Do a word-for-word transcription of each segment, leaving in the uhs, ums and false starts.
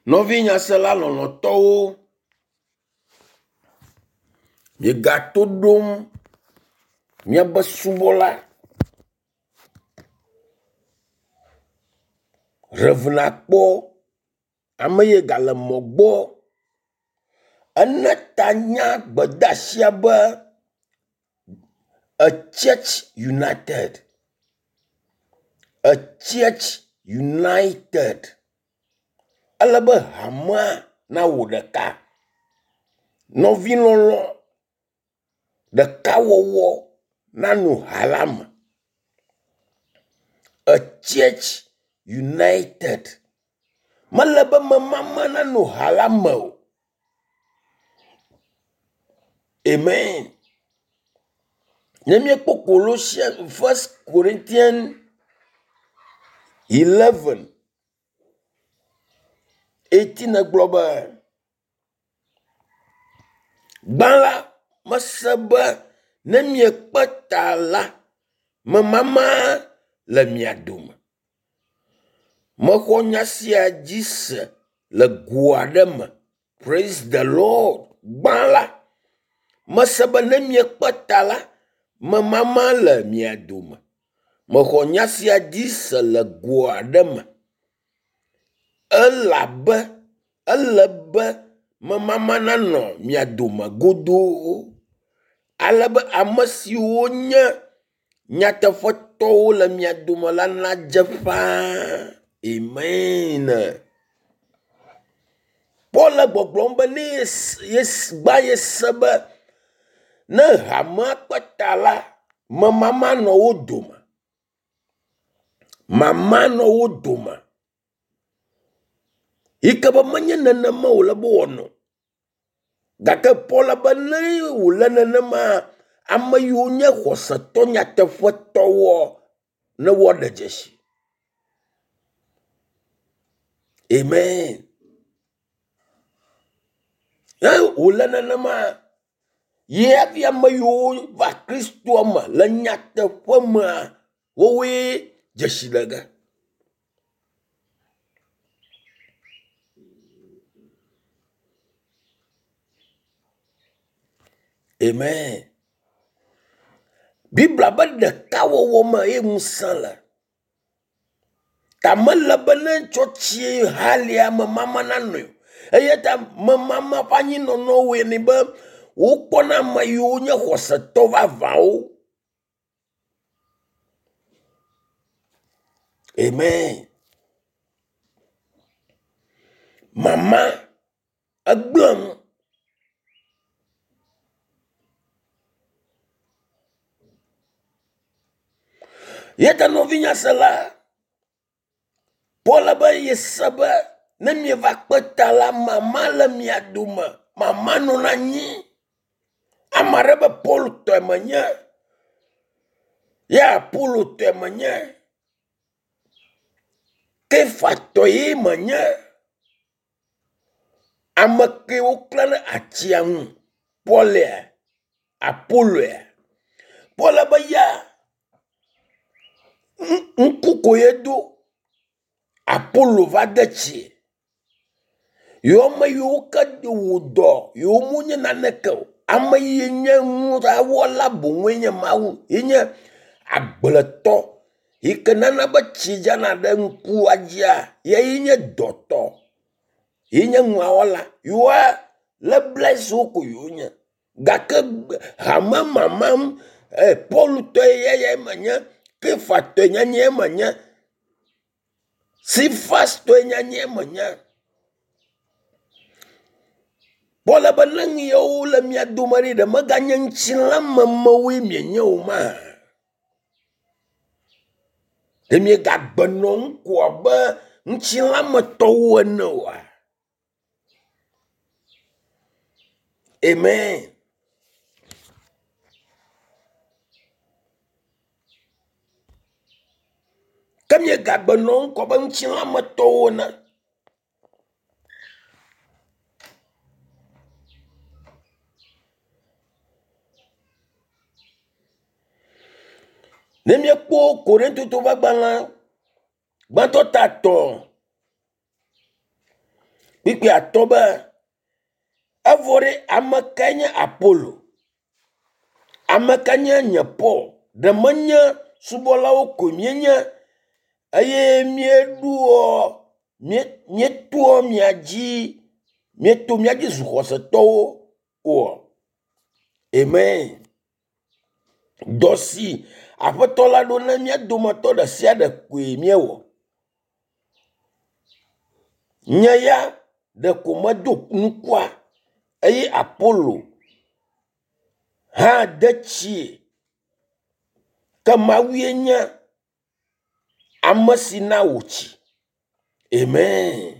Novi nyasela lɔlɔtɔwo, migato ɖom miabe subɔla revna kpɔ ame ye gale mɔ gbɔ ene ta nya gbedasia be a church united a church united ale be hamea na wo ɖeka nɔvi lɔlɔ ɖeka wɔwɔ nanu halame a church united mele be memama nanu halame o. Amen. Nemie kpo Colossians First Corinthians eleven eighteen egblɔ be gbala mese be ne miekpe ta la memama le mia dome. Mexɔ nya sia dzi se le go aɖe me. Praise the Lord. Gbala mese be ne miekpe ta la memama le mia dome. Mexɔ nya sia dzi se le go aɖe me. Elabe ele be memama nanɔ mia dome godoo. Ale be ame siwo nye nyateƒetɔwo le mia dome la nadze ƒãa. Amen. Paul le gbɔgblɔm be ne gba ye se be ne hamea kpe ta la memama nɔ wo dome. Mama nɔ wo dome. Ike be menye nenema wo le be wɔnɔ. Gake Paul be ne wo le nenema ame yiwo nye xɔsetɔ nyateƒetɔwo ne woaɖe dzesi. Amen. Ne wo le nenema ye afi ame yiwo va Kristoa me le nyateƒe mea wowoe dzesi le ge. Amen. Bibla be ɖeka wɔwɔ me ye ŋusẽ le. Ta mele be ne tsɔtsi halia memama nanɔe. Eye ta memama ƒe anyinɔnɔwoe ni be wokpɔna ame yiwo nye xɔsetɔ vavawo. Amen. Mama egblem. Yeta nɔvinya se la Paul be yese be ne mieva kpe ta la mama le mia dome. Mama nɔna anyi. Ame aɖe be Paul tɔe menye. Ya Apolo tɔe menye. Kefa tɔe ye menye. Ame kewo klẽ ɖe atsia ŋu. Paul Apolo. Paul be ya ŋku ko ye do. Apolo va de tsi. Yo ame yiwo ke wo dɔ, yo mu nye naneke o. Ame yi nye ŋuawɔla boŋue nye Mawu. Yi nye agbletɔ. Yi ke nana be tsi dzana ɖe ŋkua dzia, ye yi nye dɔtɔ. Yi nye ŋuawɔla. Yoa le bless wo ko yo nye. Gake hame mamam eh, Paul tɔe ye menye. Kefa tɔe nyanye menye. Sifas tɔe nyanye menye. Paul be ne ŋuyewo le mia dome ɖi ɖe meganye ŋutilã memewoe mienye o ma. Ɖe miegagbenɔ ŋkua be ŋutilã metɔwo ene oa. Amen. Ke miegagbenɔ ŋkua be ŋutilã metɔwo ene. Ne miekpɔ Korinto ƒe agbalẽ gbãtɔ ta tɔ Kpikpi atɔ be evɔ ɖe ame kae nye Apolo, ame kae nye nye Paul, ɖe menye subɔlawo ko mienye eye mieɖoa mietoa mia dzi mieto mia dzi zu xɔsetɔwo o. Amen. Dɔ si Aƒetɔ la ɖo ne mia dometɔ ɖe sia ɖe koe miewɔ. Nye ya ɖe ko medo nukua eye Apolo hã de tsie ke Mawue nye ame si na wòtsi. Amen.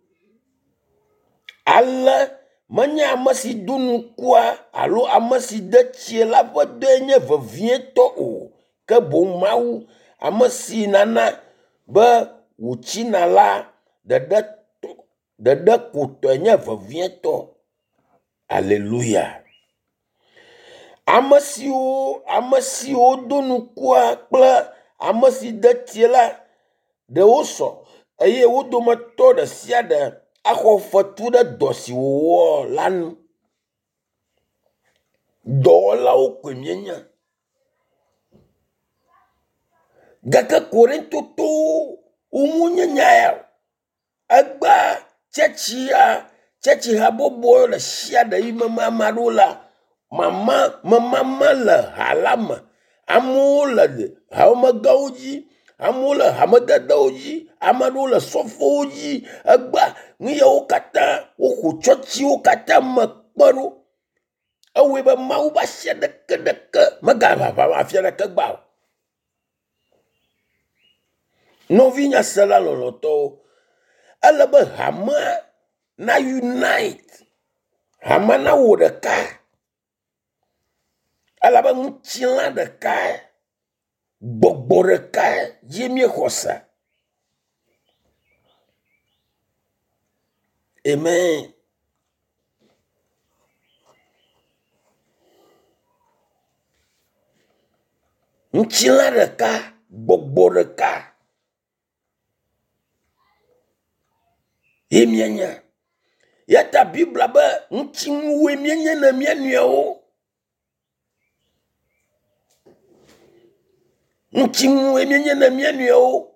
Ale menye ame si do nukua alo ame si de tsie la ƒe dɔe nye vevietɔ o, ke boŋ Mawu ame si nana be wòtsina la ɖeɖe ɖeɖe ko tɔe nye vevietɔ. Aleluya. Ame siwo ame siwo do nukua kple ame si de tie la ɖewo sɔ eye wo dometɔ ɖe sia ɖe axɔ fetu ɖe dɔ si wòwɔ la nu. Dɔwɔlawo koe mienye. Gake Korintotowo wo nye nya ya. Egba tsetsia tsetsi habɔbɔ le sia ɖe yi mama maɖo la mama mama le ha la me. Amewo le hamegãwo dzi, amewo le hamededewo dzi, ame aɖewo le sɔfowo dzi. Egba nu yawo katã woxɔ tsɔtsiwo katã me kpe ɖo. Ewoe be Mawu be asi ɖeke ɖeke megaʋaʋã afia ɖeke gba o. Nɔvi nyasela lɔlɔtɔwo, ele be hamea na unite, hamea na wo ɖeka, elabe ŋutilã ɖeka, gbɔgbɔ ɖeka ye míexɔ se. Amen. Ŋutilã ɖeka, gbɔgbɔ ɖeka ye mienye. Yata Bibla be ŋutinuwoe mienye ne mia nɔewo. Ŋutinuwoe mienye ne mia nɔewo.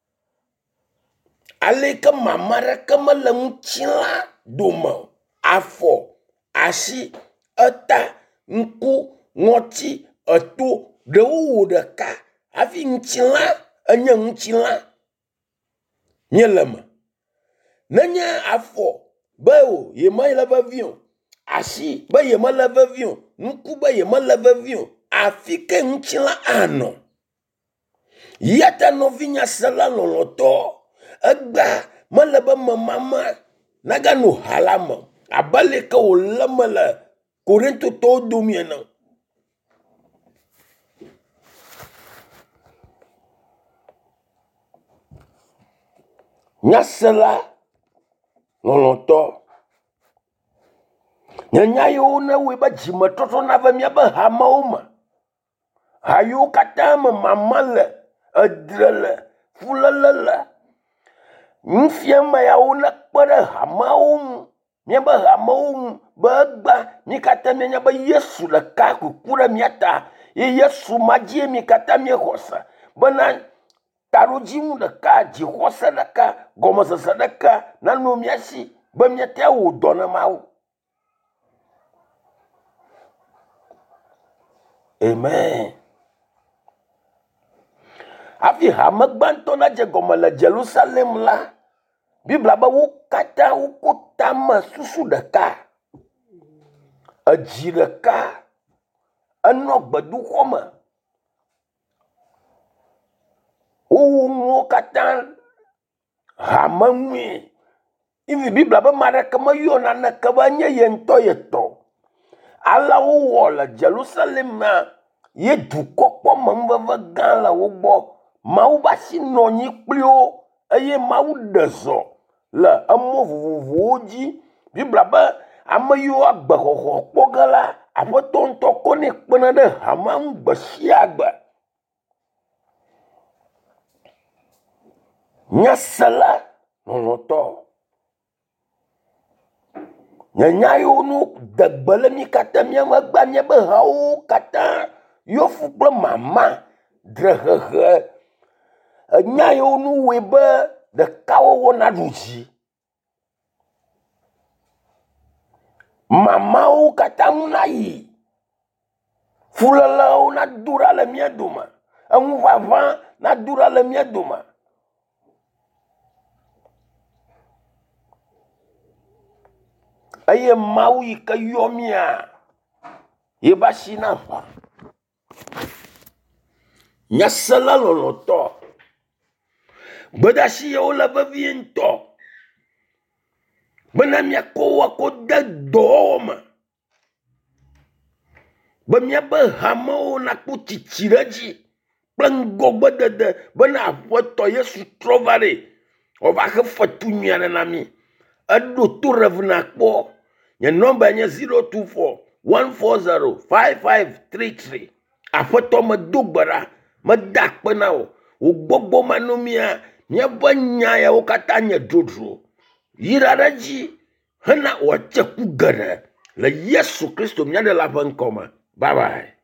Aleke mama ɖeke mele ŋutilã dome. Afɔ, asi, eta, ŋku, ŋɔti, eto, ɖewo wo ɖeka hafi ŋutilã enye ŋutilã. Míele me. Nenye afɔ be o ye mele vevi o, asi be ye mele vevi o, ŋku be ye mele vevi o, afi ke ŋutilã anɔ. Yata nɔvi nyasela lɔlɔtɔ, egba mele be memama nagano ha la me abe leke wòle me le Korintotɔwo dome ene. Nyasela lɔlɔtɔ, nye nya yiwo ne woe be dzimetɔtɔ nave miabe hamewo me. Ha yiwo katã me mama le, edre le, fuléle le. Nufiame yawo ne kpe ɖe hamewo ŋu, miabe hamewo ŋu be egba mi katã mianya be Yesu ɖeka ku ku ɖe mia ta. Ye Yesu ma dzie mi katã miexɔ se. Bena taɖodzinu ɖeka, dzixɔse ɖeka, gɔmesese ɖeka nanɔ mia si be miate wɔ dɔ ne Mawu. Amen. Hafi hame gbãtɔ nadze gɔme le Jerusalem la, Bibla be wo katã woko tame susu ɖeka, edzi ɖeka, enɔ gbedoxɔ me. Wowɔ nuwo katã hame ŋue. Ivi Bibla be ame aɖeke meyɔ naneke be enye ye ŋutɔ ye tɔ. Ale wowɔ le Jerusalem na ye dukɔ kpɔme ŋuʋeʋẽ gã le wo gbɔ. Mawu be asi nɔ anyi kpli wo eye Mawu ɖe zɔ le emɔ vovovowo dzi. Bibla be ame yiwo agbexɔxɔ kpɔ ge la, Aƒetɔ ŋutɔ kɔ nɛ kpena ɖe hamea ŋu gbe sia gbe. Nyasela lɔlɔtɔ, Nyanya yo nu degbele mi kata mi megba mi be hawo kata yo fu kple mama drehehe. Enya yo nu we be ɖeka wo na ɖudzi. Mamawo kata mu na yi. Fulelewo na dura le mia dome. Enu vava na dura le mia dome. Eye Mawu yi ke yɔ mia ye ba si na va. Nyasela lolotɔ. Gbedashi ye wo le vevie ŋutɔ. Bena mia ko wa ko de dɔwɔwɔ me. Be mia be hamewo na kpɔ tsitsi ɖe dzi kple ŋgɔgbedede bena Aƒetɔ Yesu trɔ va ɖe wòva xe fetu nyui aɖe na mi. Eɖo to rev na kpɔ. Nye nɔmba nye zero two four one four zero five five three three. Aƒetɔ me do gbe ɖa, me da akpe na wo. Wo gbogbo ma no mia mia be nya ya wo kata nye drodro. Yira ɖe dzi hena wòatse ku geɖe le Yesu Kristo mia ɖe la ƒe ŋkɔ me. Bye bye.